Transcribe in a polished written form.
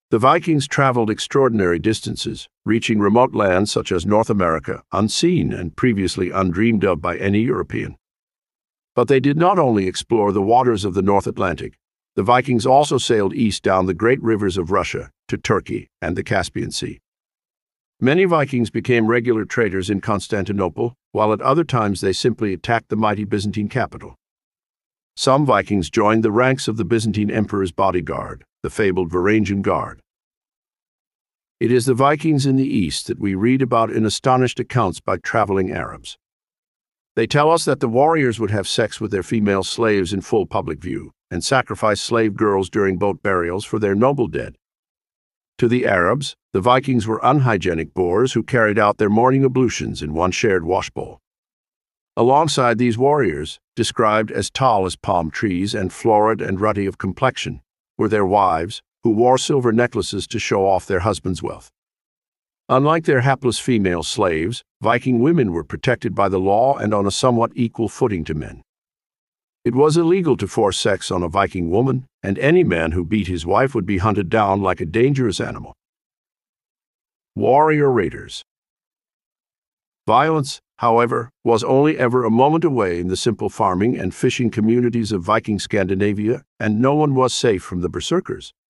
The Vikings traveled extraordinary distances, reaching remote lands such as North America, unseen and previously undreamed of by any European. But they did not only explore the waters of the North Atlantic. The Vikings also sailed east down the great rivers of Russia to Turkey and the Caspian Sea. Many Vikings became regular traders in Constantinople, while at other times they simply attacked the mighty Byzantine capital. Some Vikings joined the ranks of the Byzantine Emperor's bodyguard, the fabled Varangian Guard. It is the Vikings in the east that we read about in astonished accounts by traveling Arabs. They tell us that the warriors would have sex with their female slaves in full public view and sacrifice slave girls during boat burials for their noble dead. To the Arabs, the Vikings were unhygienic boors who carried out their morning ablutions in one shared washbowl. Alongside these warriors, described as tall as palm trees and florid and ruddy of complexion, were their wives, who wore silver necklaces to show off their husbands' wealth. Unlike their hapless female slaves, Viking women were protected by the law and on a somewhat equal footing to men. It was illegal to force sex on a Viking woman, and any man who beat his wife would be hunted down like a dangerous animal. Warrior raiders. Violence, however, was only ever a moment away in the simple farming and fishing communities of Viking Scandinavia, and no one was safe from the berserkers.